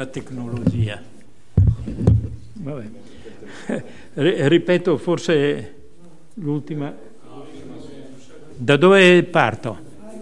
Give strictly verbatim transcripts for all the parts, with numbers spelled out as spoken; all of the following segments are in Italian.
nuova tecnologia. Vabbè. Ripeto forse l'ultima. Da dove parto?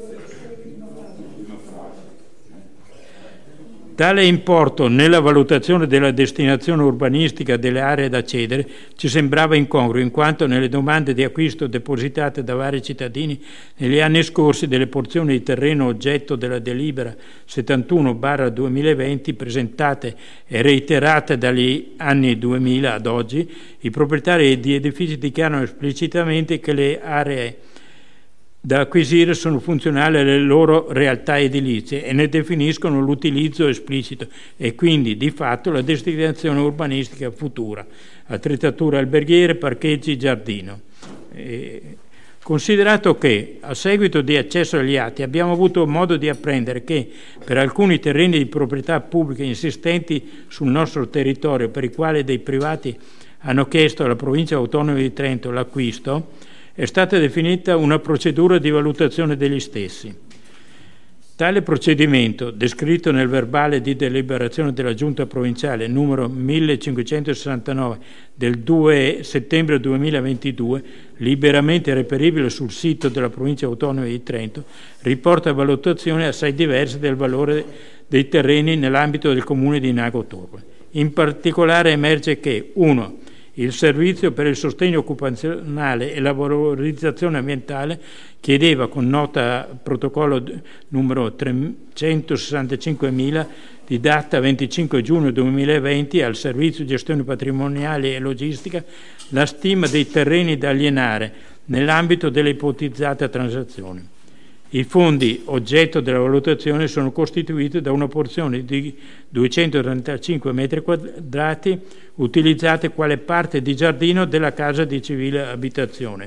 Tale importo nella valutazione della destinazione urbanistica delle aree da cedere ci sembrava incongruo, in quanto nelle domande di acquisto depositate da vari cittadini negli anni scorsi delle porzioni di terreno oggetto della delibera settantuno barra duemilaventi presentate e reiterate dagli anni duemila ad oggi, i proprietari di edifici dichiarano esplicitamente che le aree da acquisire sono funzionali alle loro realtà edilizie e ne definiscono l'utilizzo esplicito e quindi di fatto la destinazione urbanistica futura, attrezzature alberghiere, parcheggi, giardino. E, considerato che a seguito di accesso agli atti abbiamo avuto modo di apprendere che per alcuni terreni di proprietà pubblica insistenti sul nostro territorio, per i quali dei privati hanno chiesto alla Provincia Autonoma di Trento l'acquisto, è stata definita una procedura di valutazione degli stessi. Tale procedimento, descritto nel verbale di deliberazione della Giunta Provinciale numero millecinquecentosessantanove del due settembre duemilaventidue, liberamente reperibile sul sito della Provincia Autonoma di Trento, riporta valutazioni assai diverse del valore dei terreni nell'ambito del comune di Nago Torbole. In particolare emerge che uno Il servizio per il sostegno occupazionale e la valorizzazione ambientale chiedeva con nota protocollo numero trecentosessantacinquemila di data venticinque giugno duemilaventi al servizio gestione patrimoniale e logistica la stima dei terreni da alienare nell'ambito delle ipotizzate transazioni. I fondi oggetto della valutazione sono costituiti da una porzione di duecentotrentacinque metri quadrati utilizzate quale parte di giardino della casa di civile abitazione.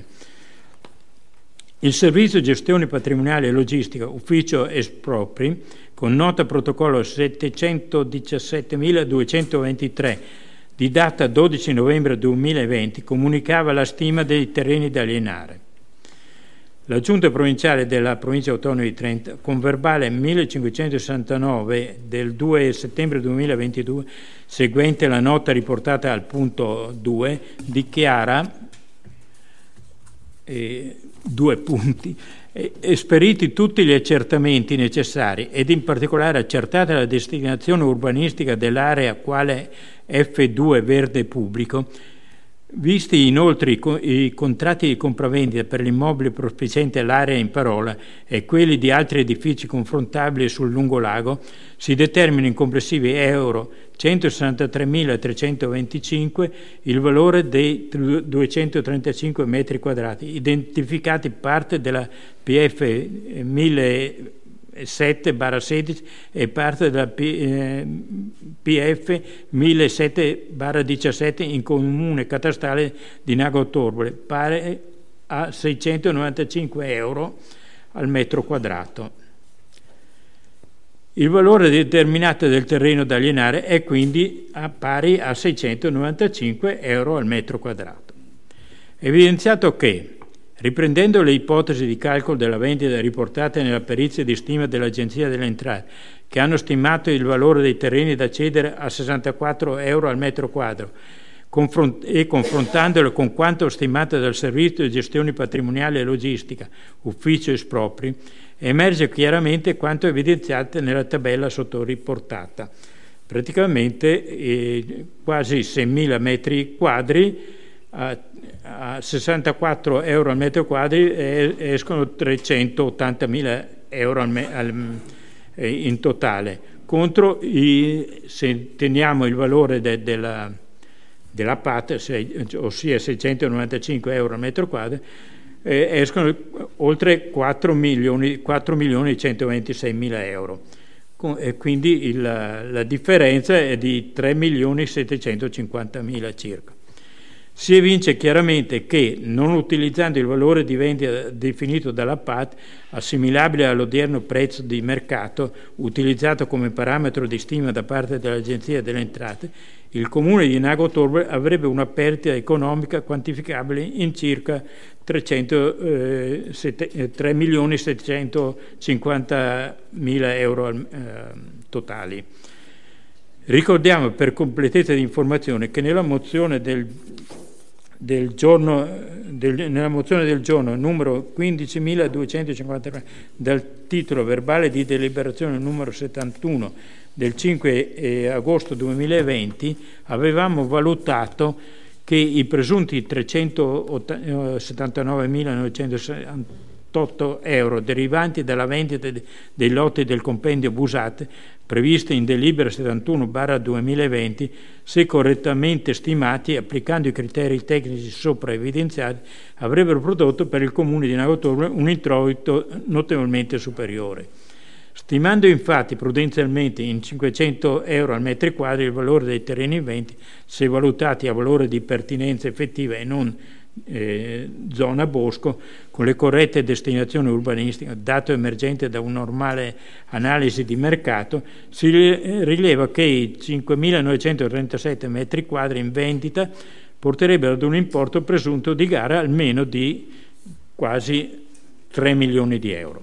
Il servizio gestione patrimoniale e logistica, ufficio espropri, con nota protocollo settecentodiciassettemiladuecentoventitré di data dodici novembre duemilaventi, comunicava la stima dei terreni da alienare. La Giunta Provinciale della Provincia Autonoma di Trento, con verbale millecinquecentosessantanove del due settembre duemilaventidue, seguente la nota riportata al punto due, dichiara eh, due punti, eh, esperiti tutti gli accertamenti necessari ed in particolare accertata la destinazione urbanistica dell'area quale F due verde pubblico, visti inoltre i, co- i contratti di compravendita per l'immobile prospiciente all'area in parola e quelli di altri edifici confrontabili sul lungolago, si determina in complessivi euro centosessantatremilatrecentoventicinque il valore dei duecentotrentacinque metri quadrati, identificati parte della P F millesettecento barra sedici e parte della P, eh, P F millesettecento barra diciassette in comune catastale di Nago Torbole, pari a seicentonovantacinque euro al metro quadrato. Il valore determinato del terreno da alienare è quindi a pari a seicentonovantacinque euro al metro quadrato. Evidenziato che, riprendendo le ipotesi di calcolo della vendita riportate nella perizia di stima dell'Agenzia delle Entrate, che hanno stimato il valore dei terreni da cedere a sessantaquattro euro al metro quadro, confront- e confrontandolo con quanto stimato dal Servizio di Gestione Patrimoniale e Logistica, ufficio espropri, emerge chiaramente quanto evidenziato nella tabella sottoriportata. Praticamente eh, quasi seimila metri quadri a, a sessantaquattro euro al metro quadri e escono trecentottantamila euro al me, al, eh, in totale, contro i, se teniamo il valore de, della, della P A T, se, ossia seicentonovantacinque euro al metro quadro, eh, escono oltre quattro milioni centoventiseimila euro. Con, e quindi il, la differenza è di tre milioni settecentocinquantamila circa. Si evince chiaramente che, non utilizzando il valore di vendita definito dalla P A T, assimilabile all'odierno prezzo di mercato, utilizzato come parametro di stima da parte dell'Agenzia delle Entrate, il Comune di Nago Torbole avrebbe una perdita economica quantificabile in circa tre milioni settecentocinquantamila euro eh, totali. Ricordiamo per completezza di informazione che nella mozione del, del giorno del, nella mozione del giorno numero quindicimiladuecentocinquantatré dal titolo verbale di deliberazione numero settantuno del cinque agosto duemilaventi avevamo valutato che i presunti trecentosettantanovemilanovecentosessantotto euro derivanti dalla vendita dei lotti del compendio Busate previste in delibera settantuno barra duemilaventi, se correttamente stimati applicando i criteri tecnici sopra evidenziati, avrebbero prodotto per il comune di Nagotorno un introito notevolmente superiore. Stimando infatti prudenzialmente in cinquecento euro al metro quadro il valore dei terreni in vendita, se valutati a valore di pertinenza effettiva e non eh, zona bosco, con le corrette destinazioni urbanistiche, dato emergente da una normale analisi di mercato, si rileva che i cinquemilanovecentotrentasette metri quadri in vendita porterebbero ad un importo presunto di gara almeno di quasi tre milioni di euro.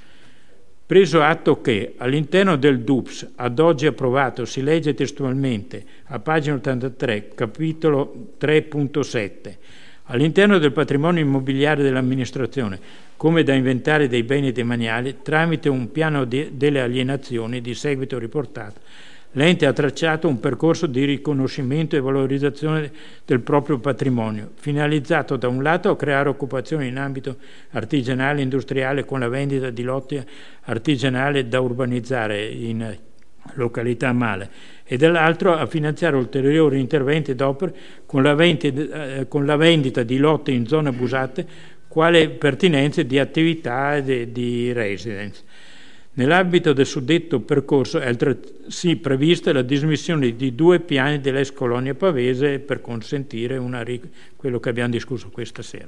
Preso atto che all'interno del D U P S ad oggi approvato si legge testualmente a pagina ottantatré, capitolo tre punto sette, all'interno del patrimonio immobiliare dell'amministrazione, come da inventare dei beni demaniali, tramite un piano di, delle alienazioni di seguito riportato, l'ente ha tracciato un percorso di riconoscimento e valorizzazione del proprio patrimonio, finalizzato da un lato a creare occupazione in ambito artigianale e industriale con la vendita di lotti artigianali da urbanizzare in località male, e dall'altro a finanziare ulteriori interventi d'opera con la vendita, eh, con la vendita di lotti in zone abusate, quale pertinenze di attività di, di residence. Nell'ambito del suddetto percorso è altresì prevista la dismissione di due piani dell'ex colonia pavese per consentire una ric- quello che abbiamo discusso questa sera.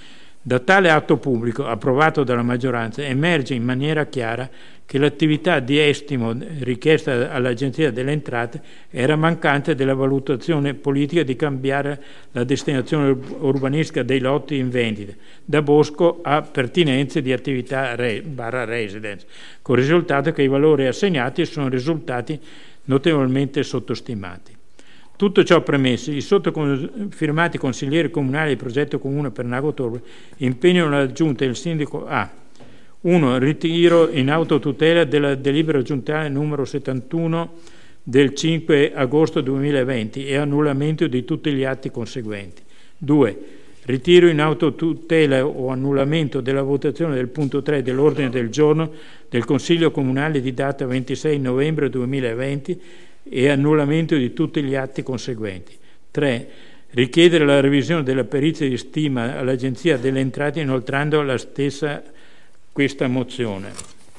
Da tale atto pubblico, approvato dalla maggioranza, emerge in maniera chiara che l'attività di estimo richiesta all'Agenzia delle Entrate era mancante della valutazione politica di cambiare la destinazione urbanistica dei lotti in vendita, da bosco a pertinenze di attività re, barra residence, con il risultato che i valori assegnati sono risultati notevolmente sottostimati. Tutto ciò premesso, i sottofirmati consiglieri comunali del progetto comune per Nagotorno impegnano la Giunta e il sindaco a uno Ritiro in autotutela della delibera giuntale numero settantuno del cinque agosto duemilaventi e annullamento di tutti gli atti conseguenti. due Ritiro in autotutela o annullamento della votazione del punto tre dell'ordine del giorno del Consiglio Comunale di data ventisei novembre duemilaventi e annullamento di tutti gli atti conseguenti. tre Richiedere la revisione della perizia di stima all'Agenzia delle Entrate inoltrando la stessa questa mozione.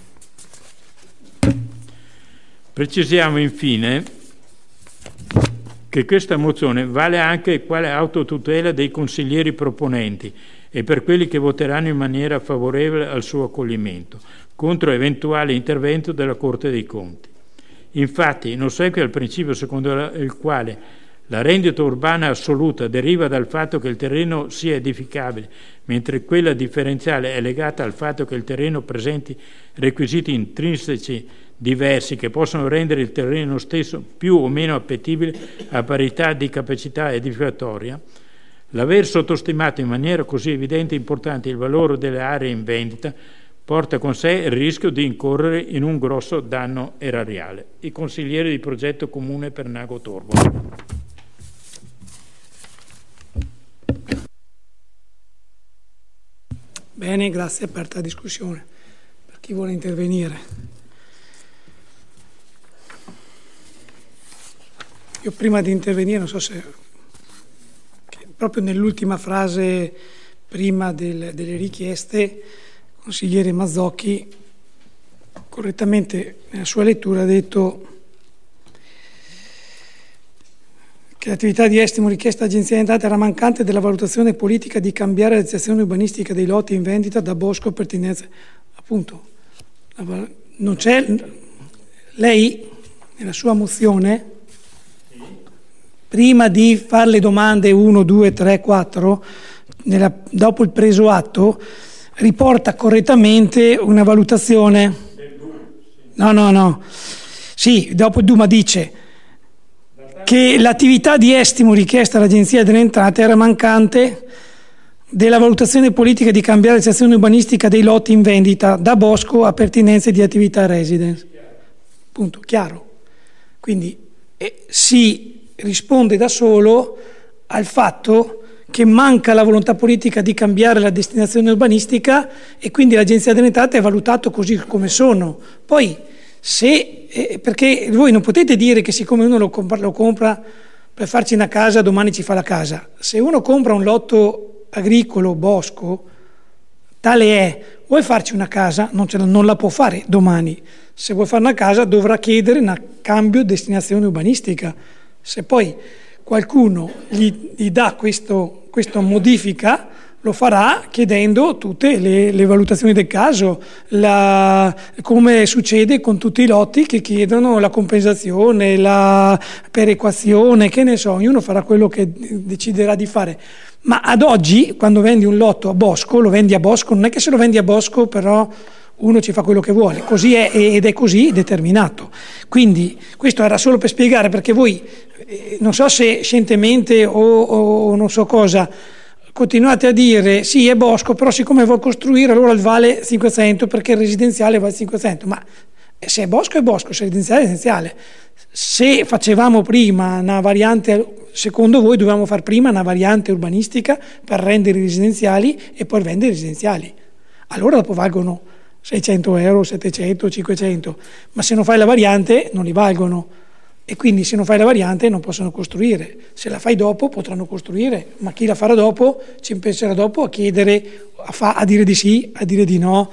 Precisiamo infine che questa mozione vale anche quale autotutela dei consiglieri proponenti e per quelli che voteranno in maniera favorevole al suo accoglimento, contro eventuale intervento della Corte dei Conti. Infatti, in ossequio al principio secondo il quale la rendita urbana assoluta deriva dal fatto che il terreno sia edificabile, mentre quella differenziale è legata al fatto che il terreno presenti requisiti intrinseci diversi che possono rendere il terreno stesso più o meno appetibile a parità di capacità edificatoria, l'aver sottostimato in maniera così evidente e importante il valore delle aree in vendita porta con sé il rischio di incorrere in un grosso danno erariale. I consiglieri di progetto comune per Nagotorno. Bene, grazie, aperta la discussione. Per chi vuole intervenire. Io prima di intervenire, non so se proprio nell'ultima frase prima del, delle richieste, consigliere Mazzocchi correttamente nella sua lettura ha detto che l'attività di estimo richiesta all'Agenzia delle Entrate era mancante della valutazione politica di cambiare la realizzazione urbanistica dei lotti in vendita da bosco a pertinenze. Appunto, non c'è. Lei nella sua mozione, prima di fare le domande uno, due, tre, quattro, nella, dopo il preso atto, riporta correttamente una valutazione. No, no, no. Sì, dopo il Duma dice che l'attività di estimo richiesta all'Agenzia delle Entrate era mancante della valutazione politica di cambiare la sezione urbanistica dei lotti in vendita da bosco a pertinenze di attività residence. Punto, chiaro. Quindi eh, si risponde da solo al fatto che manca la volontà politica di cambiare la destinazione urbanistica e quindi l'Agenzia delle Entrate è valutato così come sono. Poi, se, eh, perché voi non potete dire che siccome uno lo compra, lo compra per farci una casa, domani ci fa la casa. Se uno compra un lotto agricolo, bosco, tale è, vuoi farci una casa, non, ce la, non la può fare domani. Se vuoi fare una casa dovrà chiedere un cambio di destinazione urbanistica. Se poi qualcuno gli, gli dà questo, questa modifica, lo farà chiedendo tutte le, le valutazioni del caso, la, come succede con tutti i lotti che chiedono la compensazione, la perequazione, che ne so, ognuno farà quello che deciderà di fare. Ma ad oggi, quando vendi un lotto a bosco, lo vendi a bosco, non è che se lo vendi a bosco però uno ci fa quello che vuole, così è ed è così determinato. Quindi questo era solo per spiegare, perché voi, eh, non so se scientemente o, o non so cosa, continuate a dire sì è bosco, però siccome vuol costruire allora vale cinquecento perché il residenziale vale cinquecento, ma se è bosco è bosco, se è residenziale è residenziale. Se facevamo prima una variante, secondo voi dovevamo fare prima una variante urbanistica per rendere residenziali e poi vendere residenziali, allora dopo valgono seicento euro, settecento, cinquecento, ma se non fai la variante non li valgono. E quindi se non fai la variante non possono costruire. Se la fai dopo potranno costruire, ma chi la farà dopo ci penserà dopo a chiedere, a, fa, a dire di sì, a dire di no,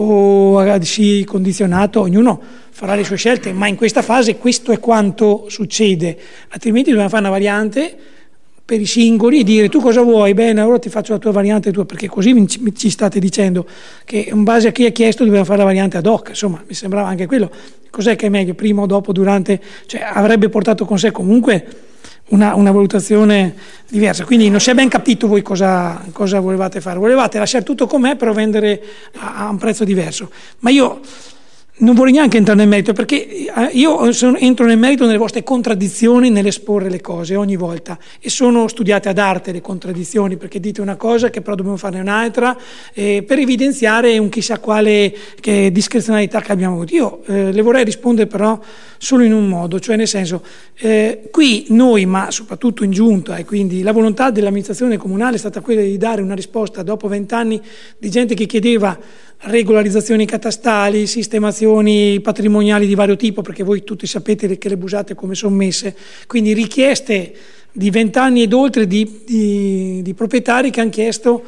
o a di sì condizionato. Ognuno farà le sue scelte, ma in questa fase questo è quanto succede. Altrimenti dobbiamo fare una variante per i singoli e dire tu cosa vuoi? Bene, allora ti faccio la tua variante tua, perché così ci state dicendo che in base a chi ha chiesto dobbiamo fare la variante ad hoc. Insomma, mi sembrava anche quello. Cos'è che è meglio, prima o dopo, durante? Cioè avrebbe portato con sé comunque una, una valutazione diversa. Quindi non si è ben capito voi cosa, cosa volevate fare. Volevate lasciare tutto com'è però vendere a, a un prezzo diverso. Ma io non vorrei neanche entrare nel merito, perché io sono, entro nel merito nelle vostre contraddizioni nell'esporre le cose ogni volta, e sono studiate ad arte le contraddizioni, perché dite una cosa che però dobbiamo farne un'altra, eh, per evidenziare un chissà quale che discrezionalità che abbiamo avuto. Io eh, le vorrei rispondere però solo in un modo, cioè nel senso, eh, qui noi, ma soprattutto in giunta, e quindi la volontà dell'amministrazione comunale è stata quella di dare una risposta dopo vent'anni di gente che chiedeva regolarizzazioni catastali, sistemazioni patrimoniali di vario tipo, perché voi tutti sapete che le busate come sono messe, quindi richieste di vent'anni ed oltre di, di, di proprietari che hanno chiesto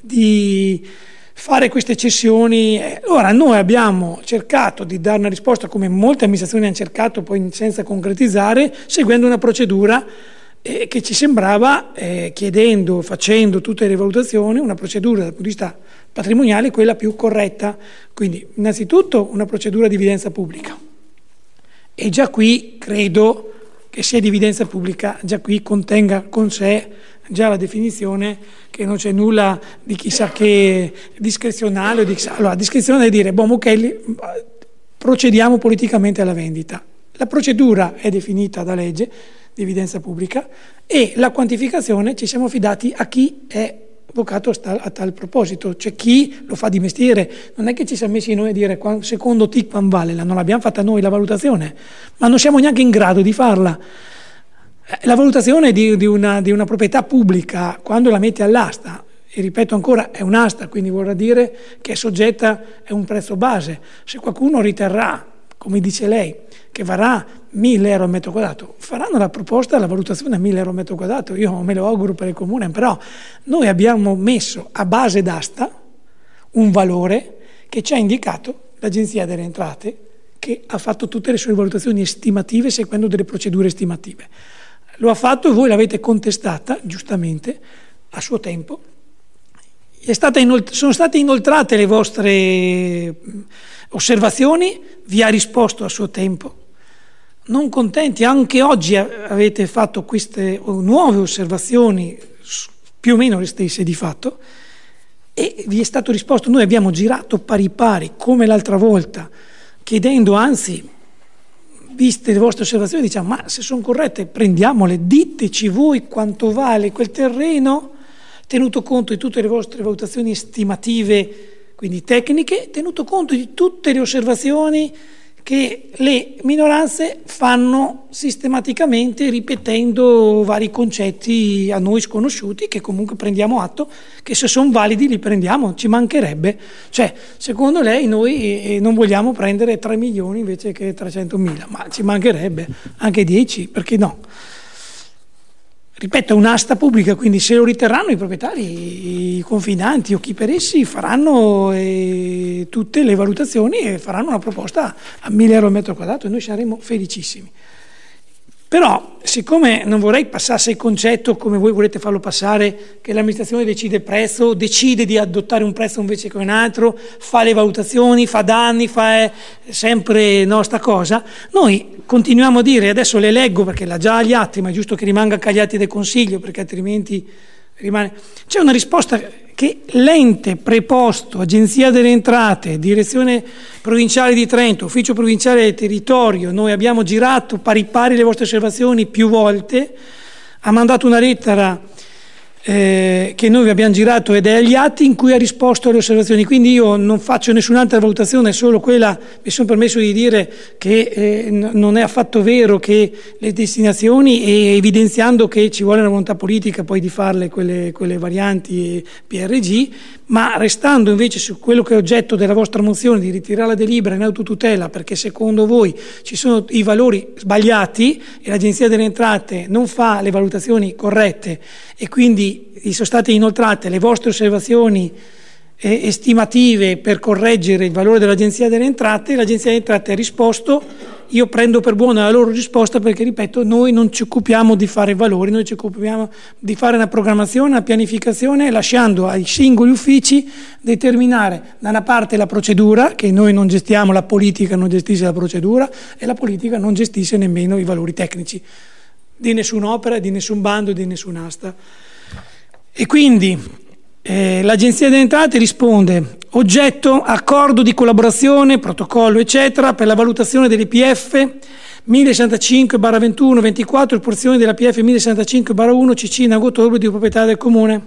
di fare queste cessioni. Ora noi abbiamo cercato di dare una risposta, come molte amministrazioni hanno cercato poi senza concretizzare, seguendo una procedura eh, che ci sembrava, eh, chiedendo, facendo tutte le valutazioni, una procedura dal punto di vista patrimoniale quella più corretta. Quindi innanzitutto una procedura di evidenza pubblica, e già qui credo che sia di evidenza pubblica, già qui contenga con sé già la definizione che non c'è nulla di chissà che discrezionale o di chissà. Allora, discrezionale è dire, boh, ok, procediamo politicamente alla vendita. La procedura è definita da legge di evidenza pubblica, e la quantificazione ci siamo affidati a chi è avvocato a tal proposito, cioè chi lo fa di mestiere. Non è che ci siamo messi noi a dire secondo T I C quanto vale, non l'abbiamo fatta noi la valutazione, ma non siamo neanche in grado di farla. La valutazione di, di, una, di una proprietà pubblica, quando la metti all'asta, e ripeto ancora, è un'asta, quindi vorrà dire che è soggetta a un prezzo base. Se qualcuno riterrà, come dice lei, che varrà mille euro al metro quadrato, faranno la proposta, la valutazione a mille euro al metro quadrato. Io me lo auguro per il comune, però noi abbiamo messo a base d'asta un valore che ci ha indicato l'Agenzia delle Entrate, che ha fatto tutte le sue valutazioni estimative seguendo delle procedure estimative. Lo ha fatto e voi l'avete contestata, giustamente, a suo tempo. È stata inolt- sono state inoltrate le vostre osservazioni, vi ha risposto a suo tempo. Non contenti, anche oggi avete fatto queste nuove osservazioni, più o meno le stesse di fatto, e vi è stato risposto. Noi abbiamo girato pari pari, come l'altra volta, chiedendo, anzi, viste le vostre osservazioni, diciamo, ma se sono corrette prendiamole, diteci voi quanto vale quel terreno, tenuto conto di tutte le vostre valutazioni estimative, quindi tecniche, tenuto conto di tutte le osservazioni che le minoranze fanno sistematicamente ripetendo vari concetti a noi sconosciuti, che comunque prendiamo atto che se sono validi li prendiamo, ci mancherebbe. Cioè, secondo lei noi non vogliamo prendere tre milioni invece che trecentomila, ma ci mancherebbe anche dieci, perché no? Ripeto, è un'asta pubblica, quindi se lo riterranno i proprietari, i confinanti o chi per essi faranno eh, tutte le valutazioni e faranno una proposta a mille euro al metro quadrato e noi saremo felicissimi. Però, siccome non vorrei passasse il concetto, come voi volete farlo passare, che l'amministrazione decide il prezzo, decide di adottare un prezzo invece che un altro, fa le valutazioni, fa danni, fa eh, sempre no, sta cosa, noi continuiamo a dire, adesso le leggo perché l'ha già agli atti, ma è giusto che rimanga agli atti del Consiglio, perché altrimenti rimane... C'è una risposta che l'ente preposto, Agenzia delle Entrate, Direzione Provinciale di Trento, Ufficio Provinciale del Territorio, noi abbiamo girato pari pari le vostre osservazioni più volte, ha mandato una lettera eh, che noi vi abbiamo girato ed è agli atti, in cui ha risposto alle osservazioni. Quindi io non faccio nessun'altra valutazione, solo quella, mi sono permesso di dire che eh, n- non è affatto vero che le destinazioni, e evidenziando che ci vuole una volontà politica poi di farle quelle, quelle varianti P R G, ma restando invece su quello che è oggetto della vostra mozione di ritirare la delibera in autotutela perché secondo voi ci sono i valori sbagliati e l'Agenzia delle Entrate non fa le valutazioni corrette e quindi vi sono state inoltrate le vostre osservazioni eh, estimative per correggere il valore dell'Agenzia delle Entrate, l'Agenzia delle Entrate ha risposto, io prendo per buona la loro risposta perché, ripeto, noi non ci occupiamo di fare valori, noi ci occupiamo di fare una programmazione, una pianificazione, lasciando ai singoli uffici determinare da una parte la procedura, che noi non gestiamo, la politica non gestisce la procedura e la politica non gestisce nemmeno i valori tecnici di nessun'opera, di nessun bando, di nessun'asta. E quindi eh, l'Agenzia delle Entrate risponde: oggetto accordo di collaborazione, protocollo eccetera per la valutazione delle P F mille sessantacinque ventuno ventiquattro e porzioni della P F mille sessantacinque uno C C in Agotobio di proprietà del Comune.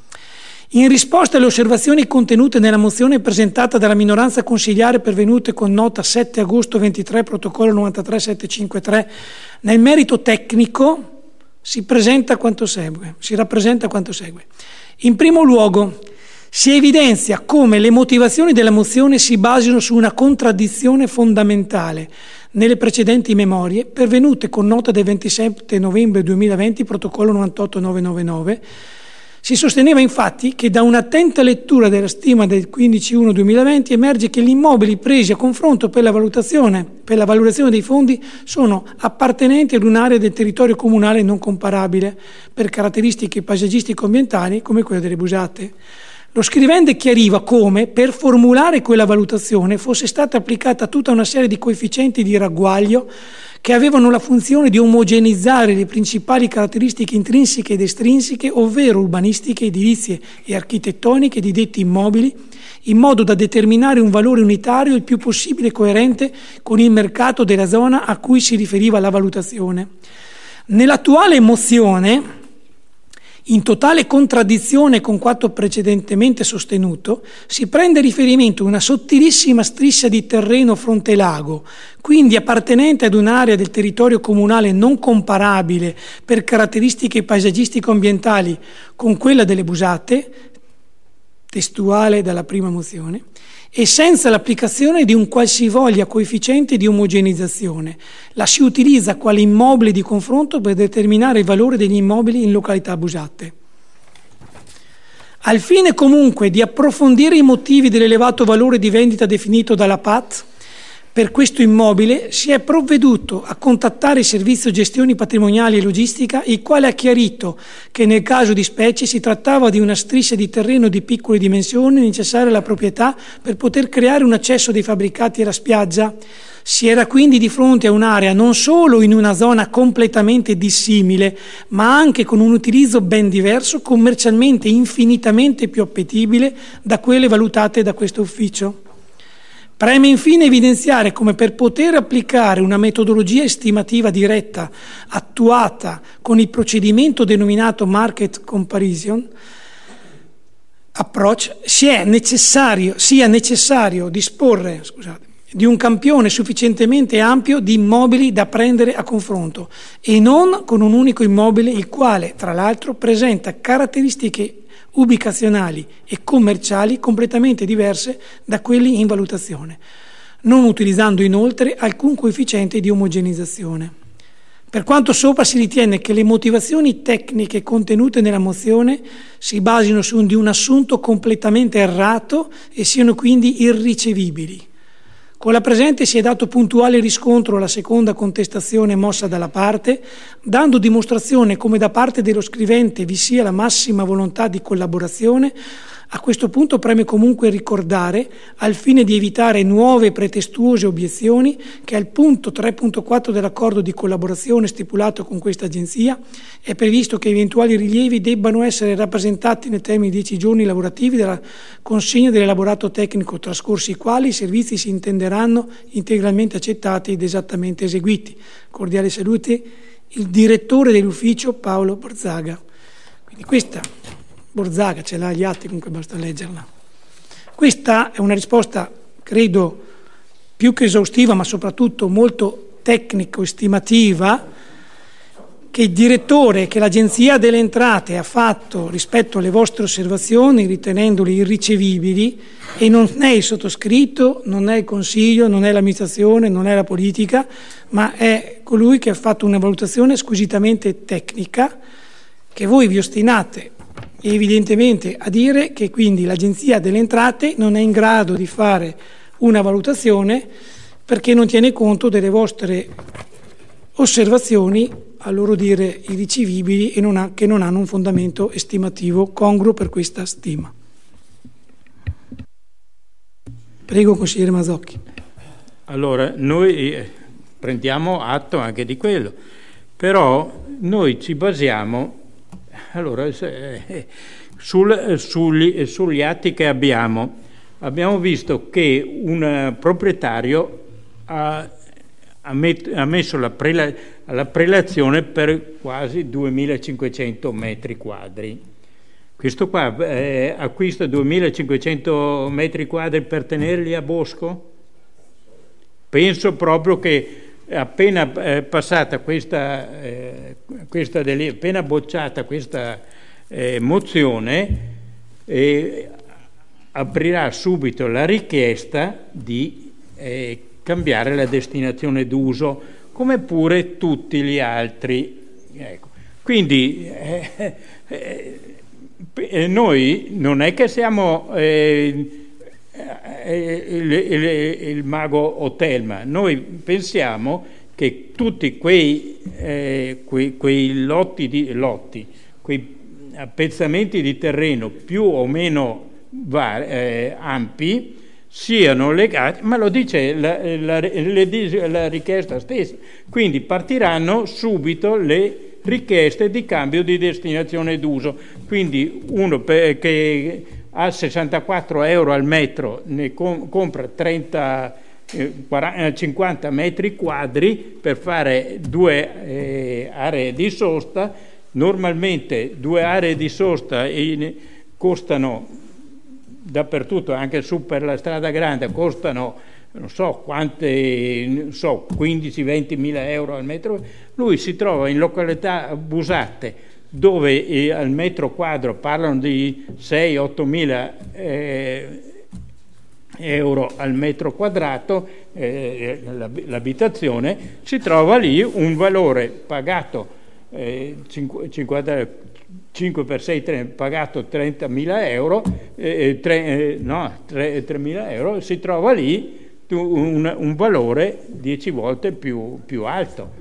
In risposta alle osservazioni contenute nella mozione presentata dalla minoranza consigliare pervenute con nota sette agosto ventitré, protocollo novantatré settecentocinquantatré, nel merito tecnico si presenta quanto segue, si rappresenta quanto segue. In primo luogo, si evidenzia come le motivazioni della mozione si basino su una contraddizione fondamentale nelle precedenti memorie pervenute con nota del ventisette novembre duemilaventi, protocollo novantotto novecentonovantanove. Si sosteneva infatti che da un'attenta lettura della stima del quindici uno duemilaventi emerge che gli immobili presi a confronto per la valutazione, per la valorizzazione dei fondi sono appartenenti ad un'area del territorio comunale non comparabile per caratteristiche paesaggistico-ambientali come quelle delle Busate. Lo scrivente chiariva come, per formulare quella valutazione, fosse stata applicata tutta una serie di coefficienti di ragguaglio che avevano la funzione di omogenizzare le principali caratteristiche intrinseche ed estrinseche, ovvero urbanistiche, edilizie e architettoniche di detti immobili, in modo da determinare un valore unitario il più possibile coerente con il mercato della zona a cui si riferiva la valutazione. Nell'attuale mozione, in totale contraddizione con quanto precedentemente sostenuto, si prende riferimento a una sottilissima striscia di terreno fronte lago, quindi appartenente ad un'area del territorio comunale non comparabile per caratteristiche paesaggistico-ambientali con quella delle Busate, testuale dalla prima mozione, e senza l'applicazione di un qualsivoglia coefficiente di omogenizzazione. La si utilizza quale immobile di confronto per determinare il valore degli immobili in località Busate. Al fine comunque di approfondire i motivi dell'elevato valore di vendita definito dalla P A T per questo immobile, si è provveduto a contattare il servizio gestioni patrimoniali e logistica, il quale ha chiarito che nel caso di specie si trattava di una striscia di terreno di piccole dimensioni necessaria alla proprietà per poter creare un accesso dei fabbricati alla spiaggia. Si era quindi di fronte a un'area non solo in una zona completamente dissimile, ma anche con un utilizzo ben diverso, commercialmente infinitamente più appetibile da quelle valutate da questo ufficio. Preme infine evidenziare come per poter applicare una metodologia estimativa diretta attuata con il procedimento denominato Market Comparison Approach sia necessario, sia necessario disporre scusate, di un campione sufficientemente ampio di immobili da prendere a confronto e non con un unico immobile il quale, tra l'altro, presenta caratteristiche ubicazionali e commerciali completamente diverse da quelli in valutazione, non utilizzando inoltre alcun coefficiente di omogenizzazione. Per quanto sopra si ritiene che le motivazioni tecniche contenute nella mozione si basino su di un assunto completamente errato e siano quindi irricevibili. Con la presente si è dato puntuale riscontro alla seconda contestazione mossa dalla parte, dando dimostrazione come da parte dello scrivente vi sia la massima volontà di collaborazione. A questo punto preme comunque ricordare, al fine di evitare nuove pretestuose obiezioni, che al punto tre punto quattro dell'accordo di collaborazione stipulato con questa agenzia è previsto che eventuali rilievi debbano essere rappresentati nei termini di dieci giorni lavorativi dalla consegna dell'elaborato tecnico, trascorsi i quali i servizi si intenderanno integralmente accettati ed esattamente eseguiti. Cordiale salute, il direttore dell'ufficio Paolo Borzaga. Quindi questa Borzaga, ce l'ha agli atti, comunque basta leggerla. Questa è una risposta, credo, più che esaustiva, ma soprattutto molto tecnico-estimativa, che il direttore, che l'Agenzia delle Entrate ha fatto rispetto alle vostre osservazioni, ritenendole irricevibili, e non è il sottoscritto, non è il Consiglio, non è l'amministrazione, non è la politica, ma è colui che ha fatto una valutazione squisitamente tecnica, che voi vi ostinate evidentemente a dire che quindi l'Agenzia delle Entrate non è in grado di fare una valutazione perché non tiene conto delle vostre osservazioni, a loro dire irricevibili, e non ha, che non hanno un fondamento estimativo congruo per questa stima. Prego, consigliere Mazzocchi. Allora, noi prendiamo atto anche di quello, però noi ci basiamo allora, sul, sugli, sugli atti che abbiamo. Abbiamo visto che un proprietario ha, ha, met, ha messo la, prela, la prelazione per quasi duemilacinquecento metri quadri. Questo qua eh, acquista duemilacinquecento metri quadri per tenerli a Bosco? Penso proprio che appena eh, passata questa, eh, questa deli- appena bocciata questa eh, mozione, eh, aprirà subito la richiesta di eh, cambiare la destinazione d'uso, come pure tutti gli altri. Ecco. Quindi eh, eh, noi non è che siamo eh, Il, il, il mago Otelma, noi pensiamo che tutti quei, eh, quei, quei lotti, di, lotti, quei appezzamenti di terreno più o meno var, eh, ampi siano legati, ma lo dice la, la, la, la richiesta stessa, quindi partiranno subito le richieste di cambio di destinazione d'uso. Quindi uno per, che a sessantaquattro euro al metro ne com- compra trenta, eh, quaranta, cinquanta metri quadri per fare due eh, aree di sosta. Normalmente due aree di sosta in, costano dappertutto, anche su per la strada grande, costano non so quante, non so, quindici venti mila euro al metro. Lui si trova in località abusate, dove eh, al metro quadro parlano di sei otto mila eh, euro al metro quadrato, eh, l'abitazione, si trova lì un valore pagato eh, cinquanta, cinque per sei pagato trentamila euro, eh, tre, eh, no, tremila euro, si trova lì un, un valore dieci volte più, più alto.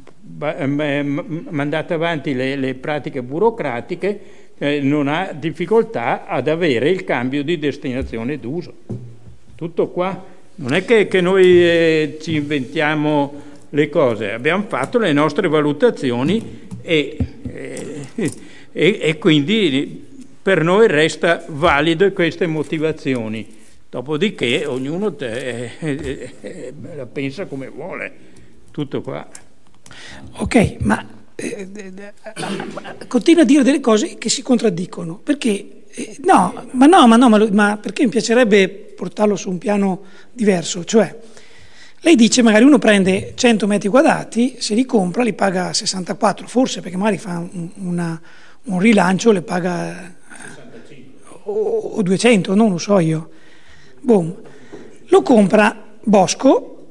Mandate avanti le, le pratiche burocratiche, eh, non ha difficoltà ad avere il cambio di destinazione d'uso. Tutto qua. Non è che, che noi eh, ci inventiamo le cose, abbiamo fatto le nostre valutazioni e, eh, e, e quindi per noi resta valide queste motivazioni. Dopodiché ognuno te, eh, eh, la pensa come vuole, tutto qua. Ok, ma eh, eh, continua a dire delle cose che si contraddicono, perché eh, no, ma no, ma no, ma, ma perché mi piacerebbe portarlo su un piano diverso, cioè lei dice magari uno prende cento metri quadrati, se li compra li paga sessantaquattro, forse perché magari fa un, una, un rilancio, le paga o, o duecento, non lo so io. Boom. Lo compra Bosco,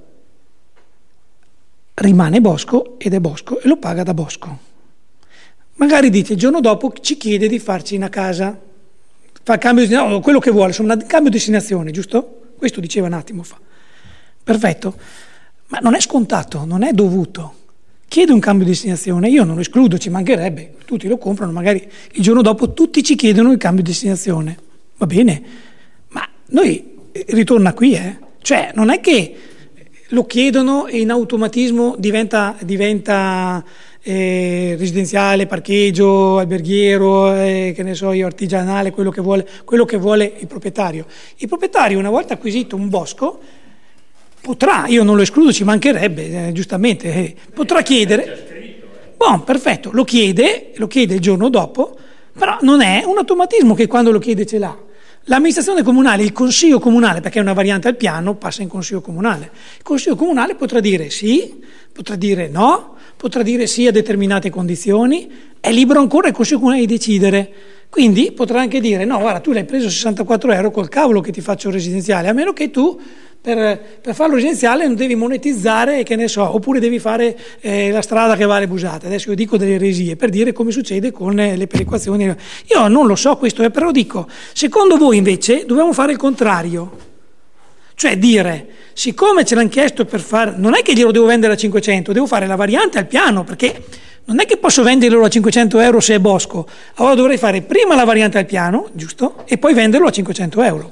rimane Bosco ed è Bosco e lo paga da Bosco. Magari dite il giorno dopo ci chiede di farci una casa, fa cambio di no, quello che vuole, insomma, cambio di destinazione, giusto? Questo diceva un attimo fa. Perfetto, ma non è scontato, non è dovuto. Chiede un cambio di destinazione, io non lo escludo, ci mancherebbe, tutti lo comprano, magari il giorno dopo tutti ci chiedono il cambio di destinazione. Va bene, ma noi ritorna qui, eh? Cioè non è che lo chiedono e in automatismo diventa, diventa eh, residenziale, parcheggio, alberghiero, eh, che ne so io, artigianale, quello che vuole, quello che vuole il proprietario. Il proprietario, una volta acquisito un bosco, potrà, io non lo escludo, ci mancherebbe, eh, giustamente, eh, potrà chiedere, buon, perfetto, lo chiede, lo chiede il giorno dopo, però non è un automatismo che quando lo chiede ce l'ha. L'amministrazione comunale, il consiglio comunale, perché è una variante al piano, passa in consiglio comunale. Il consiglio comunale potrà dire sì, potrà dire no, potrà dire sì a determinate condizioni, è libero ancora il consiglio comunale di decidere. Quindi potrà anche dire no, guarda, tu l'hai preso sessantaquattro euro, col cavolo che ti faccio residenziale, a meno che tu per, per farlo residenziale non devi monetizzare, che ne so, oppure devi fare eh, la strada che va alle Busate. Adesso io dico delle eresie per dire come succede con eh, le perequazioni. Io non lo so questo, eh, però dico, secondo voi invece dobbiamo fare il contrario, cioè dire, siccome ce l'hanno chiesto per fare, non è che glielo devo vendere a cinquecento, devo fare la variante al piano, perché non è che posso venderlo a cinquecento euro se è bosco, allora dovrei fare prima la variante al piano, giusto? E poi venderlo a cinquecento euro.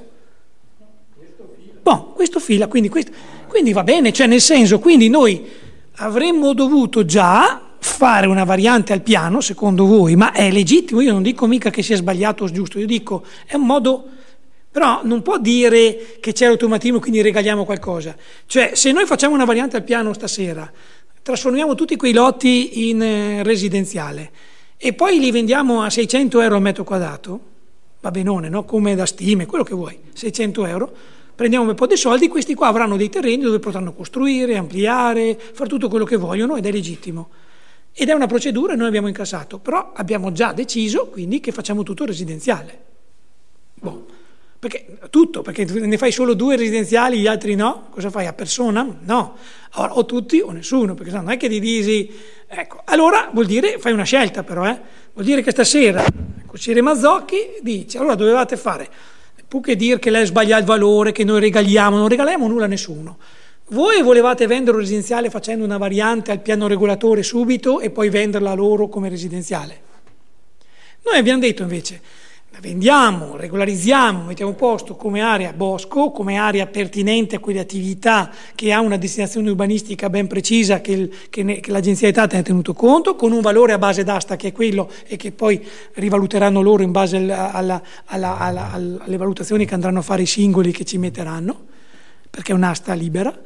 Boh, questo fila, quindi, questo, quindi va bene, cioè nel senso, quindi noi avremmo dovuto già fare una variante al piano, secondo voi, ma è legittimo, io non dico mica che sia sbagliato o giusto, io dico è un modo, però non può dire che c'è l'automatismo quindi regaliamo qualcosa. Cioè se noi facciamo una variante al piano stasera, trasformiamo tutti quei lotti in eh, residenziale e poi li vendiamo a seicento euro al metro quadrato, va benone, no? Come da stime, quello che vuoi, seicento euro, prendiamo un po' di soldi, questi qua avranno dei terreni dove potranno costruire, ampliare, fare tutto quello che vogliono ed è legittimo. Ed è una procedura e noi abbiamo incassato, però abbiamo già deciso quindi che facciamo tutto residenziale. Boh. Perché tutto, perché ne fai solo due residenziali, gli altri no, cosa fai? A persona? No, allora, o tutti o nessuno, perché non è che divisi, ecco, allora vuol dire, fai una scelta però, eh? Vuol dire che stasera Cire Mazzocchi dice, allora dovevate fare, più che dire che lei sbaglia il valore, che noi regaliamo, non regaliamo nulla a nessuno. Voi volevate vendere un residenziale facendo una variante al piano regolatore subito e poi venderla loro come residenziale. Noi abbiamo detto invece, la vendiamo, regolarizziamo, mettiamo a posto come area bosco, come area pertinente a quelle attività che ha una destinazione urbanistica ben precisa che, il, che, ne, che l'Agenzia delle Entrate ha tenuto conto, con un valore a base d'asta che è quello e che poi rivaluteranno loro in base alla, alla, alla, alla, alle valutazioni che andranno a fare i singoli che ci metteranno, perché è un'asta libera.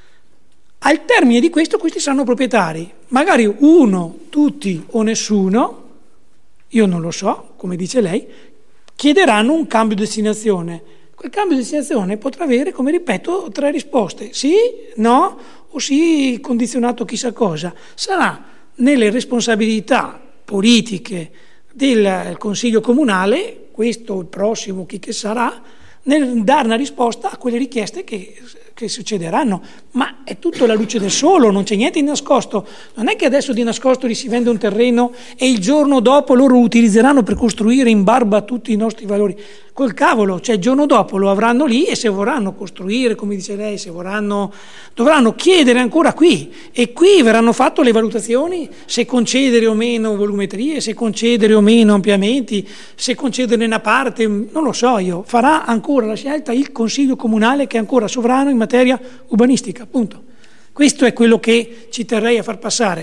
Al termine di questo questi saranno proprietari, magari uno, tutti o nessuno, io non lo so, come dice lei, chiederanno un cambio di destinazione. Quel cambio di destinazione potrà avere, come ripeto, tre risposte: sì, no o sì condizionato chissà cosa. Sarà nelle responsabilità politiche del Consiglio Comunale, questo il prossimo chi che sarà, nel dare una risposta a quelle richieste che, che succederanno, ma è tutto alla luce del sole, non c'è niente di nascosto. Non è che adesso di nascosto gli si vende un terreno e il giorno dopo loro lo utilizzeranno per costruire in barba a tutti i nostri valori. Col cavolo, cioè il giorno dopo lo avranno lì e se vorranno costruire, come dice lei, se vorranno, dovranno chiedere ancora qui e qui verranno fatte le valutazioni se concedere o meno volumetrie, se concedere o meno ampliamenti, se concedere una parte, non lo so io, farà ancora la scelta il Consiglio Comunale che è ancora sovrano in materia urbanistica, appunto. Questo è quello che ci terrei a far passare.